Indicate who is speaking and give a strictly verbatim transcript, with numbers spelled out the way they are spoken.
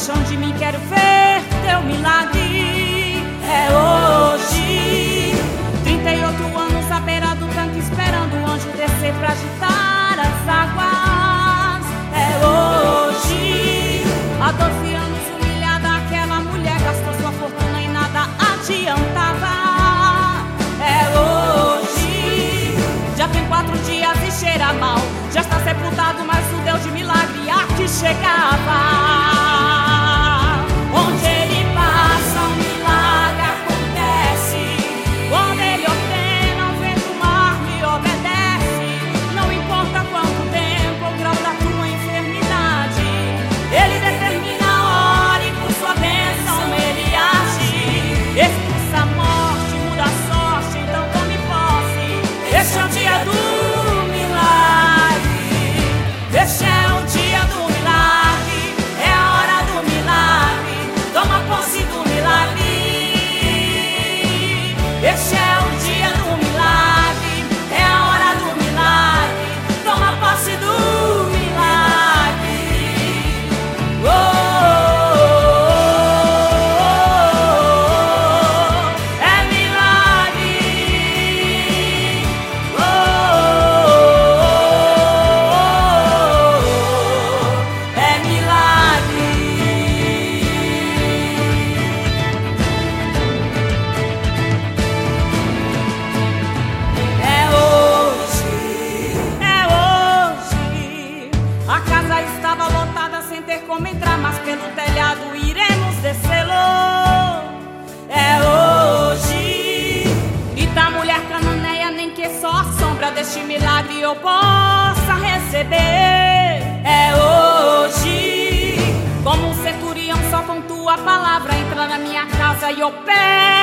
Speaker 1: compaixão de mim, quero ver teu milagre. É hoje, trinta e oito anos à beira do tanque, esperando o anjo descer pra agitar as águas. É hoje, há doze anos humilhada, aquela mulher gastou sua fortuna e nada adiantava. É hoje, já tem quatro dias e cheira mal, já está sepultado, mas o Deus de milagre aqui chegava. Onde ele passa, um milagre acontece. Quando ele ordena, o vento, o mar lhe obedece. Não importa quanto tempo ou grau da tua enfermidade, ele determina a hora e por sua bênção ele age. Expulsa a morte, muda a sorte, então tome posse. Este é o dia do milagre. Este é o dia do milagre. É a hora do milagre. Toma posse do milagre. Este é o dia do milagre. É a hora do milagre. Toma posse do milagre. Oh, oh, oh, oh. É milagre. Oh, oh, oh. É milagre. É hoje, é hoje. A casa estava lotada sem ter como entrar, mas pelo telhado iremos descê-lo. É hoje. Grita a mulher cananeia, nem que só a sombra deste milagre eu possa receber. É hoje. Como um centurião, só com tua palavra entra na minha casa e opera.